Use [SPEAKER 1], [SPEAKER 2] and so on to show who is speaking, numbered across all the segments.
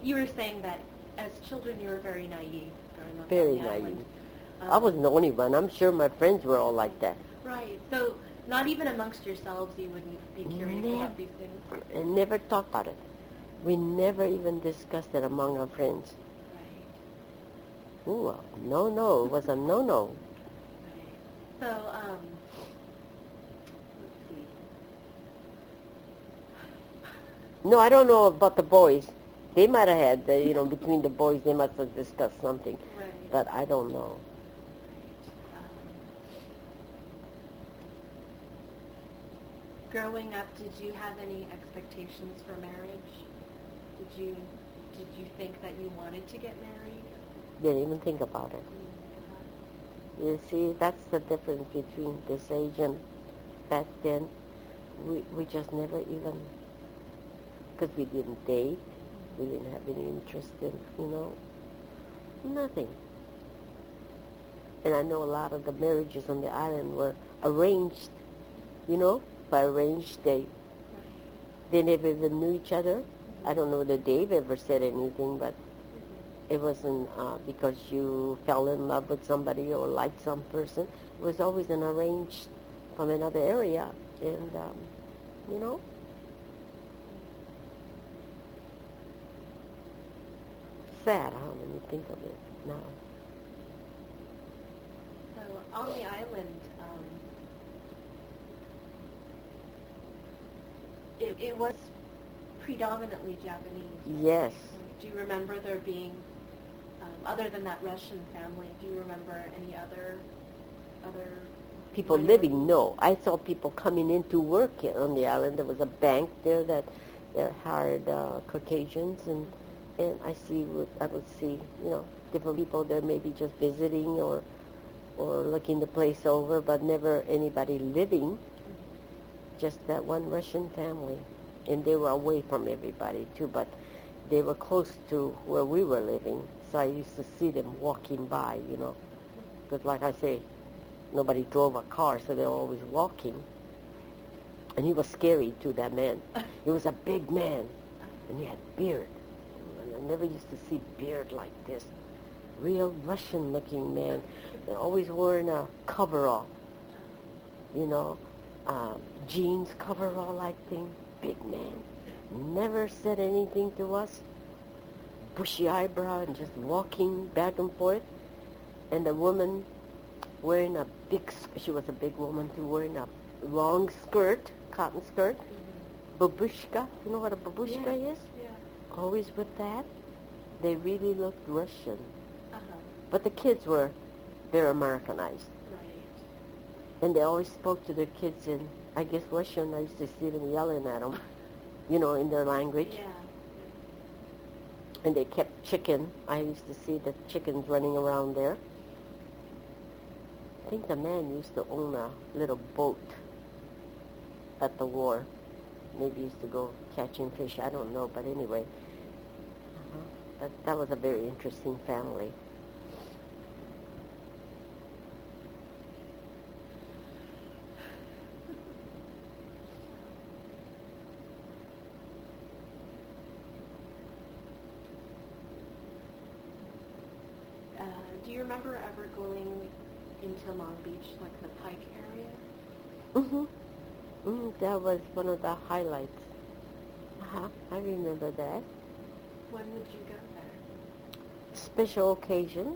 [SPEAKER 1] you were saying that as children you were very naive growing up
[SPEAKER 2] Very
[SPEAKER 1] on the island.
[SPEAKER 2] naive. I wasn't the only one. I'm sure my friends were all like that.
[SPEAKER 1] Right. So not even amongst yourselves you wouldn't be curious about these things?
[SPEAKER 2] And never talked about it. We never even discussed it among our friends.
[SPEAKER 1] Right.
[SPEAKER 2] Ooh, no. It was a no-no.
[SPEAKER 1] Right. So, let's see.
[SPEAKER 2] No, I don't know about the boys. They might have had, between the boys, they must have discussed something.
[SPEAKER 1] Right.
[SPEAKER 2] But I don't know.
[SPEAKER 1] Growing up, did you have any expectations for marriage? Did you think that you wanted to get married?
[SPEAKER 2] Didn't even think about it. You see, that's the difference between this age and back then. We just never even, because we didn't date, we didn't have any interest in, nothing. And I know a lot of the marriages on the island were arranged, by arranged date. They never even knew each other. I don't know that Dave ever said anything, but it wasn't because you fell in love with somebody or liked some person. It was always an arranged from another area. And, sad, huh, when you think of it now.
[SPEAKER 1] So on the island, it was predominantly Japanese.
[SPEAKER 2] Yes.
[SPEAKER 1] Do you remember there being, other than that Russian family, do you remember any other
[SPEAKER 2] people living? No. I saw people coming in to work on the island. There was a bank there that hired Caucasians, and I would see, different people there maybe just visiting or looking the place over, but never anybody living. Just that one Russian family. And they were away from everybody, too, but they were close to where we were living. So I used to see them walking by, Because like I say, nobody drove a car, so they were always walking. And he was scary, too, that man. He was a big man, and he had beard. And I never used to see beard like this. Real Russian-looking man. They're always wearing a coverall, jeans coverall-like thing. Big man. Never said anything to us. Bushy eyebrow and just walking back and forth. And the woman wearing she was a big woman too, wearing a long skirt, cotton skirt. Babushka. You know what a babushka is?
[SPEAKER 1] Yeah.
[SPEAKER 2] Always with that. They really looked Russian.
[SPEAKER 1] Uh-huh.
[SPEAKER 2] But the kids they're Americanized.
[SPEAKER 1] Right.
[SPEAKER 2] And they always spoke to their kids in, I guess, Russian. I used to see them yelling at them, in their language.
[SPEAKER 1] Yeah.
[SPEAKER 2] And they kept chicken. I used to see the chickens running around there. I think the man used to own a little boat at the war. Maybe he used to go catching fish. I don't know, but anyway. That was a very interesting family.
[SPEAKER 1] Do you remember ever going into Long Beach, like the Pike area?
[SPEAKER 2] That was one of the highlights. I remember that.
[SPEAKER 1] When would you go there?
[SPEAKER 2] Special occasion,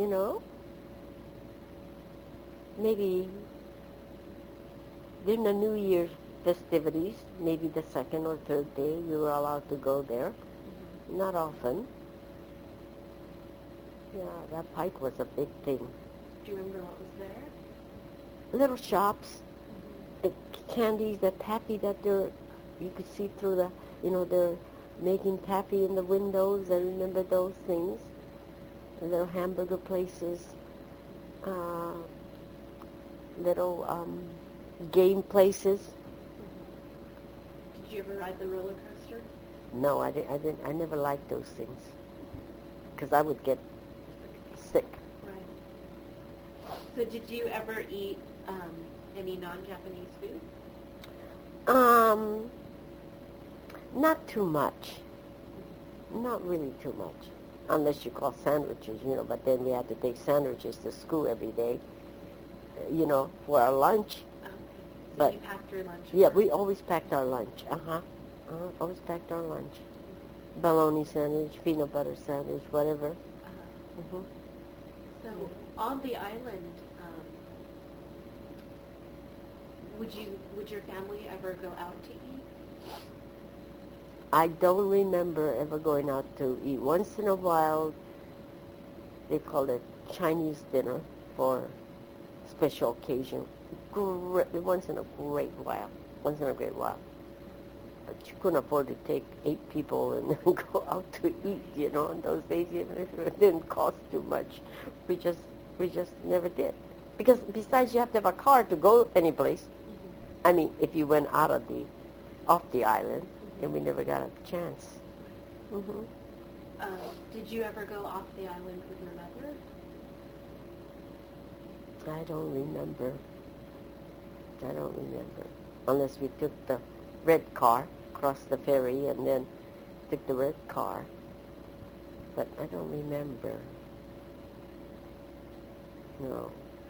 [SPEAKER 2] Maybe during the New Year's festivities, maybe the second or third day, we were allowed to go there. Mm-hmm. Not often. Yeah, that Pike was a big thing.
[SPEAKER 1] Do you remember what was there?
[SPEAKER 2] Little shops, the candies, the taffy that you could see through they're making taffy in the windows. I remember those things. The little hamburger places, little game places.
[SPEAKER 1] Did you ever ride the roller coaster?
[SPEAKER 2] No, I didn't. I never liked those things because I would get sick.
[SPEAKER 1] Right. So did you ever eat any non-Japanese food?
[SPEAKER 2] Not too much. Not really too much, unless you call sandwiches, but then we had to take sandwiches to school every day, for our lunch.
[SPEAKER 1] Okay. So
[SPEAKER 2] But
[SPEAKER 1] you packed your lunch?
[SPEAKER 2] yeah, we always packed our lunch. Always packed our lunch. Bologna sandwich, peanut butter sandwich, whatever.
[SPEAKER 1] Uh-huh.
[SPEAKER 2] hmm
[SPEAKER 1] So on the island, would your family ever go out to eat?
[SPEAKER 2] I don't remember ever going out to eat. Once in a while, they call it Chinese dinner for special occasion. Once in a great while. But you couldn't afford to take 8 people and then go out to eat, in those days, even if it didn't cost too much. We just never did. Because besides, you have to have a car to go any place.
[SPEAKER 1] Mm-hmm.
[SPEAKER 2] I mean, if you went off the island, and we never got a chance. Mm-hmm.
[SPEAKER 1] Did you ever go off the island with your mother?
[SPEAKER 2] I don't remember. Unless we took the red car, crossed the ferry, and then took the red car. But I don't remember. No.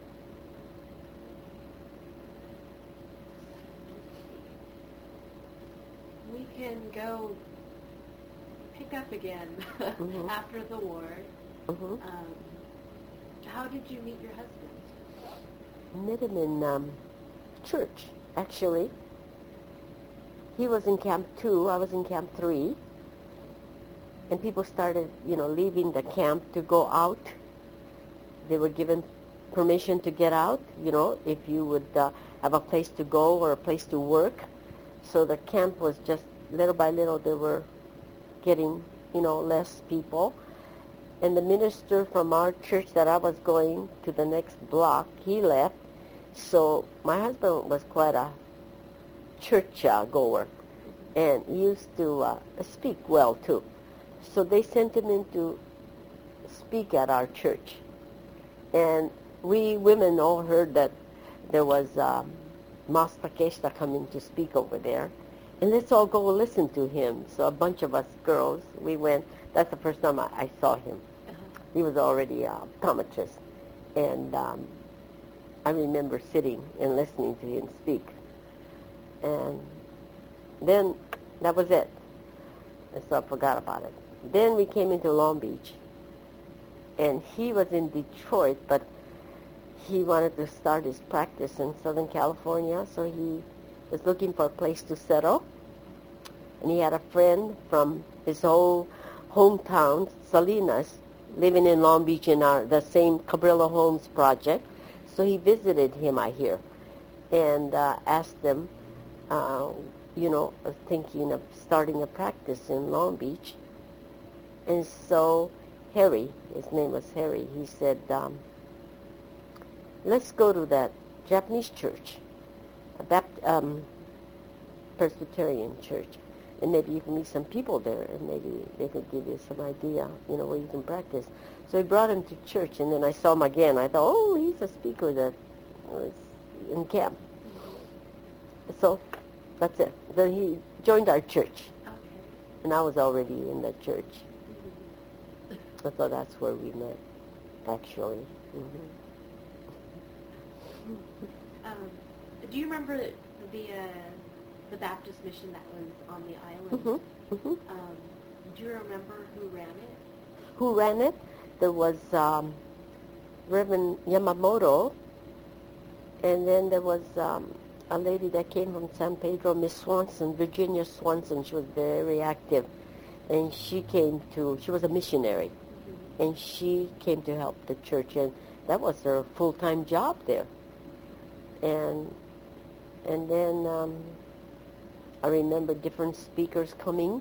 [SPEAKER 1] We can go pick up again
[SPEAKER 2] Mhm.
[SPEAKER 1] after the war.
[SPEAKER 2] Mm-hmm.
[SPEAKER 1] How did you meet your husband?
[SPEAKER 2] Met him in church, actually. He was in Camp 2, I was in Camp 3. And people started, leaving the camp to go out. They were given permission to get out, if you would have a place to go or a place to work. So the camp was just, little by little, they were getting, less people. And the minister from our church that I was going to the next block, he left. So my husband was quite a church goer, and he used to speak well, too. So they sent him in to speak at our church. And we women all heard that there was Master Keshta coming to speak over there. And let's all go listen to him. So a bunch of us girls, we went. That's the first time I saw him.
[SPEAKER 1] Uh-huh.
[SPEAKER 2] He was already a optometrist. And I remember sitting and listening to him speak. And then that was it. And so I forgot about it. Then we came into Long Beach. And he was in Detroit, but he wanted to start his practice in Southern California, so he was looking for a place to settle. And he had a friend from his whole hometown, Salinas, living in Long Beach in the same Cabrillo Homes project. So he visited him, I hear, and asked him, thinking of starting a practice in Long Beach. And so Harry, his name was Harry, he said, let's go to that Japanese church, a Presbyterian church, and maybe you can meet some people there, and maybe they could give you some idea, where you can practice. So he brought him to church, and then I saw him again. I thought, oh, he's a speaker that was in camp. So that's it. Then he joined our church,
[SPEAKER 1] Okay.
[SPEAKER 2] and I was already in the church.
[SPEAKER 1] Mm-hmm.
[SPEAKER 2] So that's where we met, actually. Mm-hmm.
[SPEAKER 1] Do you remember the Baptist mission that was on the island?
[SPEAKER 2] Mm-hmm. Mm-hmm.
[SPEAKER 1] Do you remember who ran it?
[SPEAKER 2] Who ran it? There was Reverend Yamamoto, and then there was a lady that came from San Pedro, Miss Swanson, Virginia Swanson. She was very active, and she was a missionary,
[SPEAKER 1] Mm-hmm.
[SPEAKER 2] and she came to help the church, and that was her full-time job there. And then I remember different speakers coming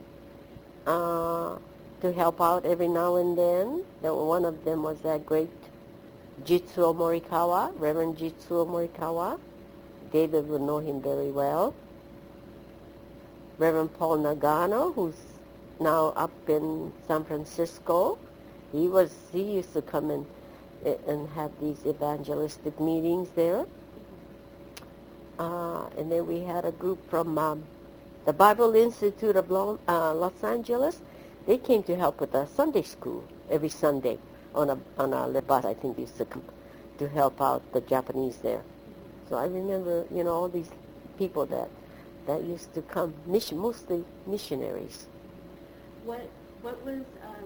[SPEAKER 2] to help out every now and then. One of them was that great Jitsuo Morikawa, Reverend Jitsuo Morikawa. David would know him very well. Reverend Paul Nagano, who's now up in San Francisco. He used to come and have these evangelistic meetings there. And then we had a group from the Bible Institute of Los Angeles. They came to help with the Sunday school every Sunday on a bus. I think used to come to help out the Japanese there. So I remember, all these people that used to come, mostly missionaries.
[SPEAKER 1] What was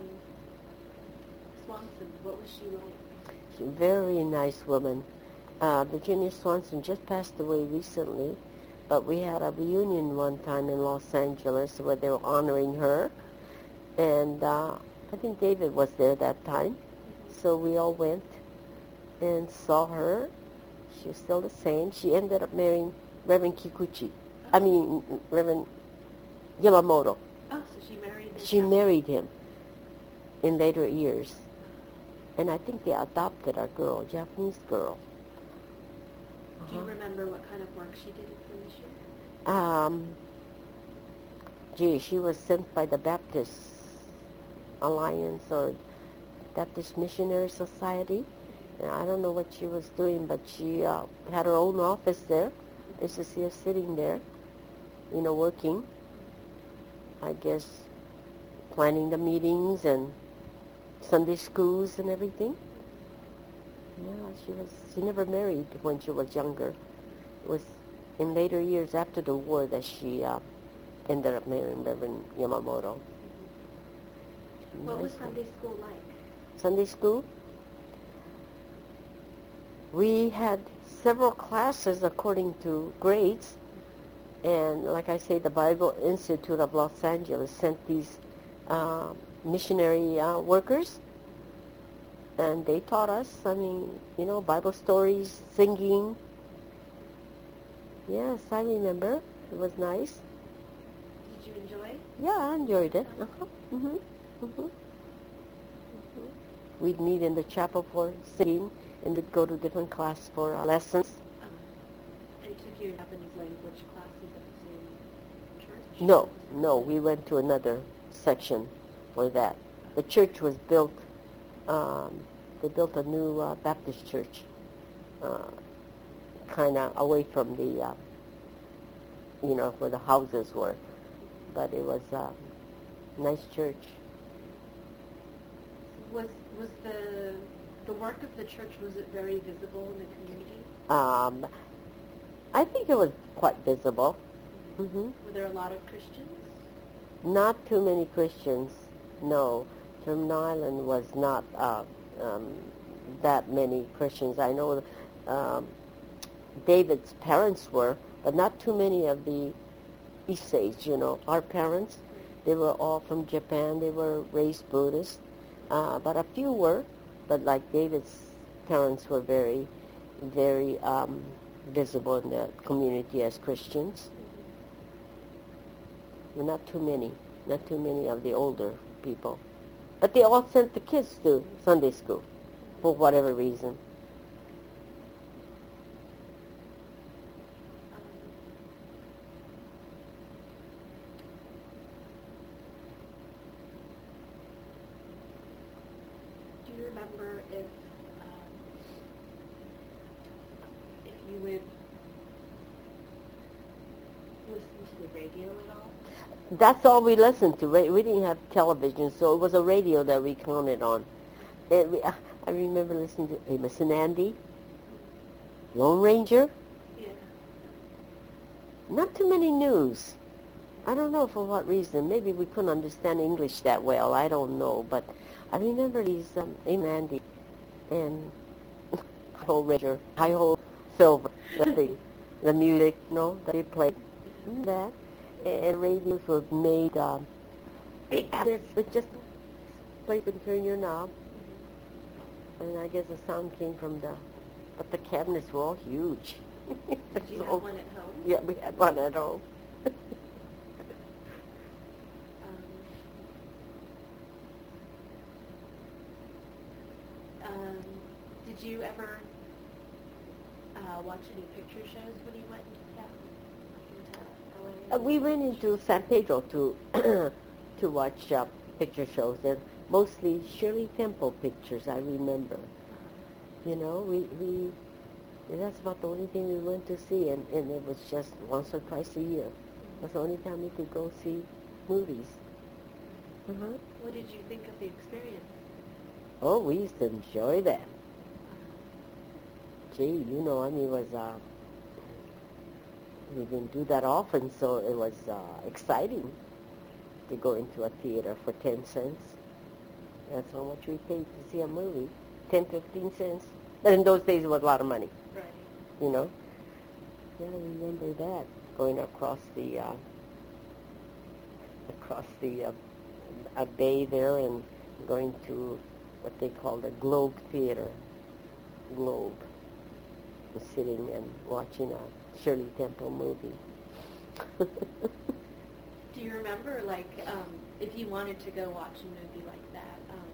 [SPEAKER 1] Swanson? What was she like?
[SPEAKER 2] She's a very nice woman. Virginia Swanson just passed away recently, but we had a reunion one time in Los Angeles where they were honoring her, and I think David was there that time, so we all went and saw her. She was still the same. She ended up marrying Reverend Kikuchi. Reverend Yamamoto.
[SPEAKER 1] Oh, so she married him.
[SPEAKER 2] She married him in later years. And I think they adopted a girl, a Japanese girl.
[SPEAKER 1] Do you remember what kind of work she did for mission?
[SPEAKER 2] She was sent by the Baptist Alliance or Baptist Missionary Society. And I don't know what she was doing, but she had her own office there. I used to see her sitting there, working. I guess planning the meetings and Sunday schools and everything. Yeah, she never married when she was younger. It was in later years after the war that she ended up marrying Reverend Yamamoto.
[SPEAKER 1] What was Sunday school like?
[SPEAKER 2] Sunday school? We had several classes according to grades, and like I say, the Bible Institute of Los Angeles sent these missionary workers, and they taught us, Bible stories, singing. Yes, I remember. It was nice.
[SPEAKER 1] Did you enjoy?
[SPEAKER 2] Yeah, I enjoyed it. We'd meet in the chapel for singing, and we'd go to different classes for lessons.
[SPEAKER 1] And took you Japanese language classes at the same church?
[SPEAKER 2] No, we went to another section for that. The church was built, they built a new Baptist church, kind of away from the, where the houses were. But it was a nice church.
[SPEAKER 1] Was the work of the church, was it very visible in the community?
[SPEAKER 2] I think it was quite visible.
[SPEAKER 1] Were there a lot of Christians?
[SPEAKER 2] Not too many Christians, no. Terminal Island was not that many Christians. I know David's parents were, but not too many of the Issei's, our parents. They were all from Japan. They were raised Buddhist. But a few were, but like David's parents were very, very visible in the community as Christians. Not too many of the older people. But they all sent the kids to Sunday school for whatever reason.
[SPEAKER 1] Do you remember if you would listen to the radio at all?
[SPEAKER 2] That's all we listened to. We didn't have television, so it was a radio that we counted on. I remember listening to Amos and Andy, Lone Ranger.
[SPEAKER 1] Yeah.
[SPEAKER 2] Not too many news. I don't know for what reason. Maybe we couldn't understand English that well. I don't know. But I remember these Amos and Andy and Lone Ranger, Hi-Ho Silver, the music, that they played. That. And radios were made, with just place and turn your knob. And I guess the sound came from but the cabinets were all huge.
[SPEAKER 1] Did you have one at home?
[SPEAKER 2] Yeah, we had one at home.
[SPEAKER 1] Did you ever watch any picture shows when you went into town?
[SPEAKER 2] We went into San Pedro to to watch picture shows, and mostly Shirley Temple pictures. I remember. We that's about the only thing we went to see, and it was just once or twice a year. That's the only time we could go see movies.
[SPEAKER 1] What did you think of the experience?
[SPEAKER 2] Oh, we used to enjoy that. Gee, I mean, it was, we didn't do that often, so it was exciting to go into a theater for 10 cents. That's how much we paid to see a movie, 10, 15 cents. But in those days, it was a lot of money,
[SPEAKER 1] Right.
[SPEAKER 2] you know. Yeah, I remember that, going across the a bay there and going to what they call the Globe Theater. Globe. And sitting and watching a Shirley Temple movie.
[SPEAKER 1] Do you remember, like, if you wanted to go watch a movie like that,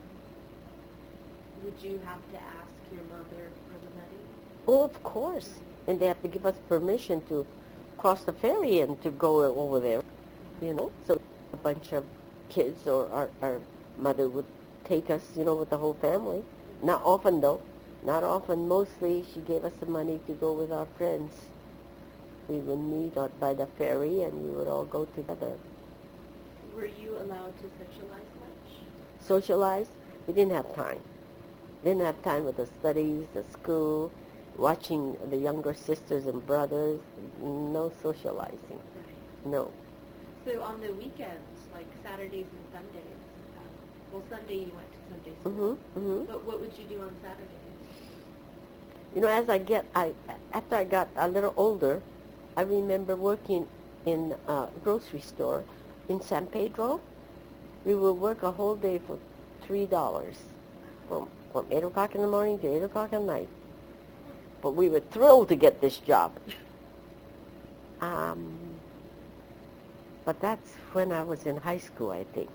[SPEAKER 1] would you have to ask your mother for the money?
[SPEAKER 2] Oh, of course. And they have to give us permission to cross the ferry and to go over there, So a bunch of kids or our mother would take us, with the whole family. Not often, though. Not often. Mostly she gave us the money to go with our friends. We would meet out by the ferry and we would all go together.
[SPEAKER 1] Were you allowed to socialize much?
[SPEAKER 2] Socialize? We didn't have time. Didn't have time with the studies, the school, watching the younger sisters and brothers. No socializing.
[SPEAKER 1] Right.
[SPEAKER 2] No.
[SPEAKER 1] So on the weekends, like Saturdays and Sundays, Sunday you went to Sunday school.
[SPEAKER 2] Mm-hmm, mm-hmm.
[SPEAKER 1] But what would you do on Saturdays?
[SPEAKER 2] After I got a little older, I remember working in a grocery store in San Pedro. We would work a whole day for $3 from 8 o'clock in the morning to 8 o'clock at night. But we were thrilled to get this job. But that's when I was in high school, I think.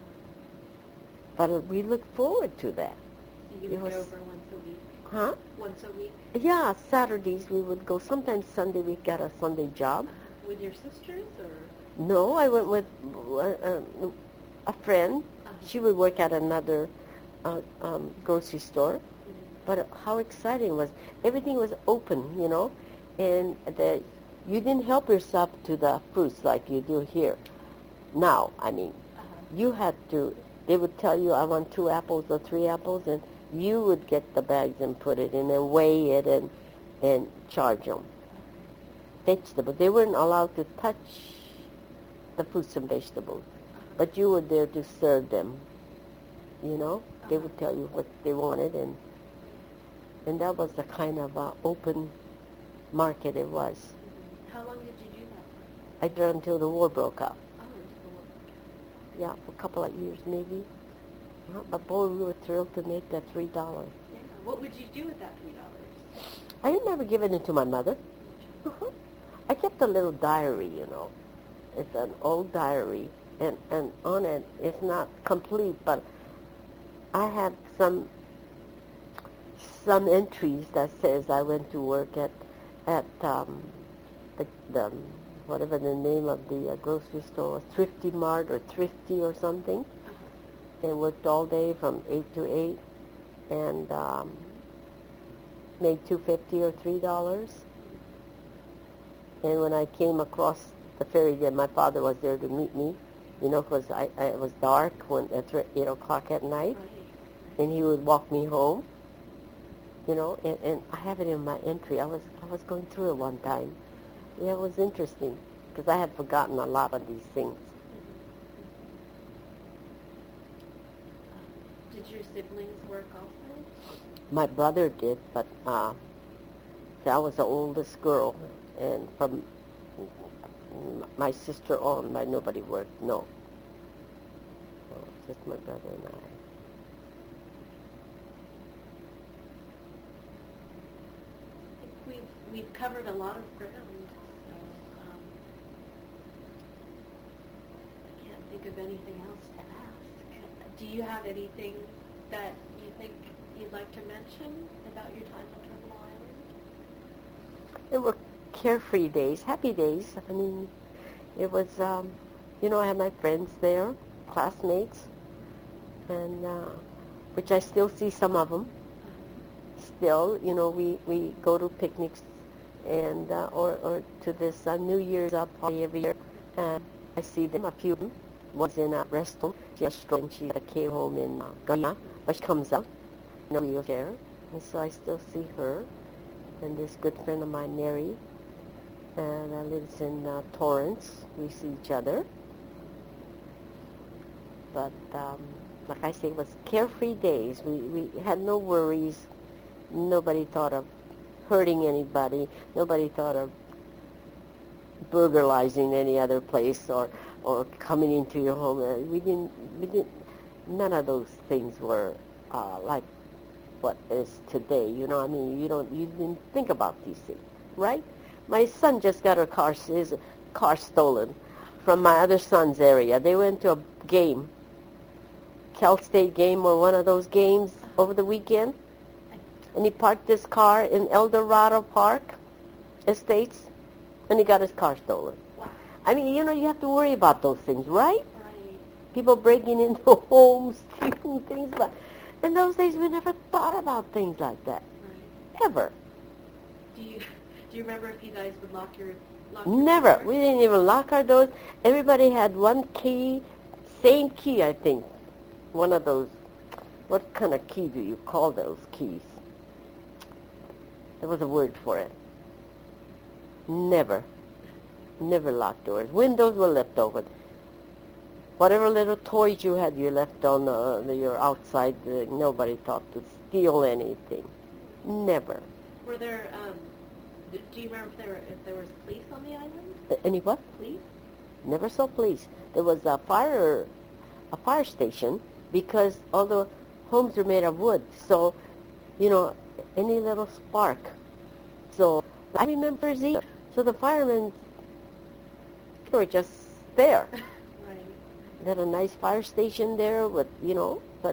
[SPEAKER 2] But we looked forward to that.
[SPEAKER 1] So you would go over once a week?
[SPEAKER 2] Huh?
[SPEAKER 1] Once a week?
[SPEAKER 2] Yeah, Saturdays we would go. Sometimes Sunday we got a Sunday job.
[SPEAKER 1] With your sisters, or?
[SPEAKER 2] No, I went with a friend. She would work at another grocery store.
[SPEAKER 1] Mm-hmm.
[SPEAKER 2] But how exciting it was. Everything was open, and you didn't help yourself to the fruits like you do here. Now, I mean, you had to, they would tell you, I want 2 apples or 3 apples, and you would get the bags and put it in and weigh it and charge them. Vegetables. They weren't allowed to touch the fruits and vegetables, but you were there to serve them, They would tell you what they wanted, and that was the kind of open market it was.
[SPEAKER 1] How long did you do that for?
[SPEAKER 2] I did it until the war broke out.
[SPEAKER 1] Oh, until the war broke out.
[SPEAKER 2] Yeah, for a couple of years maybe. But boy, we were thrilled to make that $3.
[SPEAKER 1] Yeah. What would you do with that $3?
[SPEAKER 2] I remember giving it to my mother. I kept a little diary, It's an old diary, and on it, it's not complete, but I have some entries that says I went to work at the whatever the name of the grocery store was, Thrifty Mart or Thrifty or something, and worked all day from 8 to 8, and made $2.50 or $3. And when I came across the ferry there, my father was there to meet me, because it was dark at 8 o'clock at night, and he would walk me home, and I have it in my entry. I was going through it one time. Yeah, it was interesting, because I had forgotten a lot of these things.
[SPEAKER 1] Did your siblings work also?
[SPEAKER 2] My brother did, but see, I was the oldest girl, and from my sister on, nobody worked. No, just my brother and I.
[SPEAKER 1] We've covered a lot of ground, so I can't think of anything else to ask. Do you have anything that you think you'd like to mention about your time on Terminal Island?
[SPEAKER 2] It were carefree days, happy days. I mean, it was, I had my friends there, classmates, and which I still see some of them. Still, we go to picnics and or to this New Year's party every year, and I see them, a few of them, was in a restaurant. She had a stroke and she came home in Ghana, but she comes out in a wheelchair, and so I still see her. And this good friend of mine, Mary, and lives in Torrance. We see each other. But like I say, it was carefree days. We had no worries. Nobody thought of hurting anybody. Nobody thought of burglarizing any other place or coming into your home. We didn't. None of those things were like what is today. You know, I mean, you didn't think about these things, right? My son just got his car stolen from my other son's area. They went to a game, Cal State game or one of those games over the weekend, and he parked his car in El Dorado Park Estates, and he got his car stolen.
[SPEAKER 1] Wow.
[SPEAKER 2] I mean, you know, you have to worry about those things, right?
[SPEAKER 1] Right.
[SPEAKER 2] People breaking into homes, stealing things, but in those days we never thought about things like that,
[SPEAKER 1] Right.
[SPEAKER 2] ever.
[SPEAKER 1] Do you remember if you guys would lock your
[SPEAKER 2] Never.
[SPEAKER 1] door?
[SPEAKER 2] We didn't even lock our doors. Everybody had one key, same key, I think. One of those, what kind of key do you call those keys? There was a word for it. Never locked doors. Windows were left open. Whatever little toys you had, you left on your outside. Nobody thought to steal anything. Never.
[SPEAKER 1] Were there? Do you remember if there was police on the island?
[SPEAKER 2] Any what?
[SPEAKER 1] Police?
[SPEAKER 2] Never saw police. There was a fire station because all the homes were made of wood. So, you know, any little spark. So I remember Z. So the firemen were just there.
[SPEAKER 1] Right.
[SPEAKER 2] They had a nice fire station there with, you know, but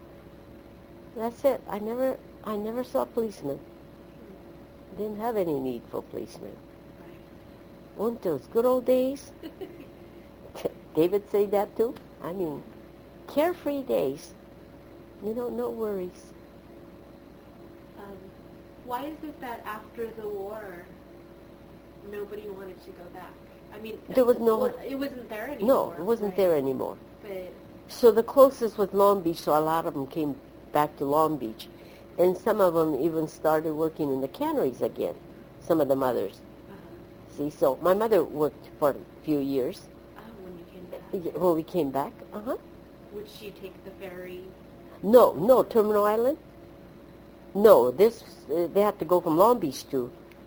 [SPEAKER 2] that's it. I never saw policemen. Didn't have any need for policemen.
[SPEAKER 1] Right.
[SPEAKER 2] Weren't those good old days? David say that too? I mean, carefree days. You know, no worries.
[SPEAKER 1] Why is it that after the war, nobody wanted to go back? I mean,
[SPEAKER 2] There was no...
[SPEAKER 1] well, it wasn't there anymore.
[SPEAKER 2] No, it wasn't
[SPEAKER 1] right?
[SPEAKER 2] there anymore.
[SPEAKER 1] But
[SPEAKER 2] So the closest was Long Beach, so a lot of them came back to Long Beach. And some of them even started working in the canneries again, some of the mothers. See, so my mother worked for a few years.
[SPEAKER 1] when you came back,
[SPEAKER 2] When we came back,
[SPEAKER 1] would she take the ferry?
[SPEAKER 2] No, Terminal Island. No, they have to go from Long Beach to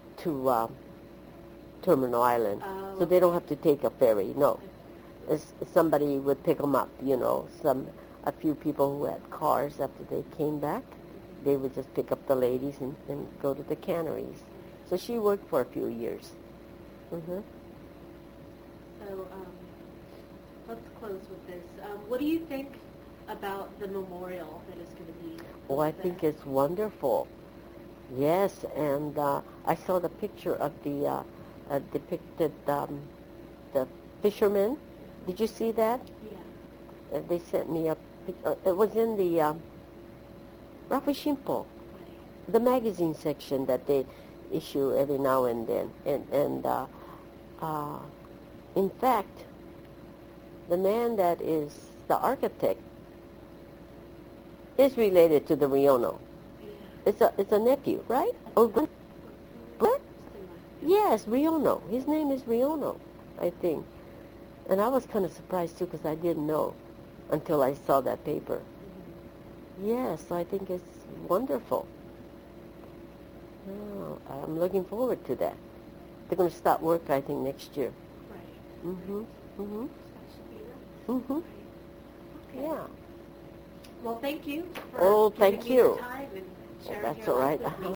[SPEAKER 2] Terminal Island, so they don't have to take a ferry. No, somebody would pick them up. You know, a few people who had cars after they came back, they would just pick up the ladies and go to the canneries. So she worked for a few years. Mm-hmm.
[SPEAKER 1] So let's close with this. What do you think about the memorial that is going to be?
[SPEAKER 2] Oh, I think it's wonderful. Yes, and I saw the picture of the depicted the fishermen. Did you see that?
[SPEAKER 1] Yeah.
[SPEAKER 2] They sent me a picture. It was in the Rafi Shimpo, the magazine section that they issue every now and then. And in fact, the man that is the architect is related to the Riono.
[SPEAKER 1] Yeah.
[SPEAKER 2] It's a nephew, right? Or what? Yes, Riono. His name is Riono, I think. And I was kind of surprised too because I didn't know until I saw that paper.
[SPEAKER 1] Mm-hmm.
[SPEAKER 2] Yes, I think it's wonderful. Oh, I'm looking forward to that. They're going to start work, I think, next year.
[SPEAKER 1] Right.
[SPEAKER 2] Mhm. Mhm.
[SPEAKER 1] That should be nice.
[SPEAKER 2] Mhm.
[SPEAKER 1] Okay.
[SPEAKER 2] Yeah.
[SPEAKER 1] Well, thank you for
[SPEAKER 2] Oh,
[SPEAKER 1] giving
[SPEAKER 2] thank
[SPEAKER 1] me
[SPEAKER 2] you.
[SPEAKER 1] your time and sharing
[SPEAKER 2] That's
[SPEAKER 1] your
[SPEAKER 2] all
[SPEAKER 1] life
[SPEAKER 2] right.
[SPEAKER 1] with me.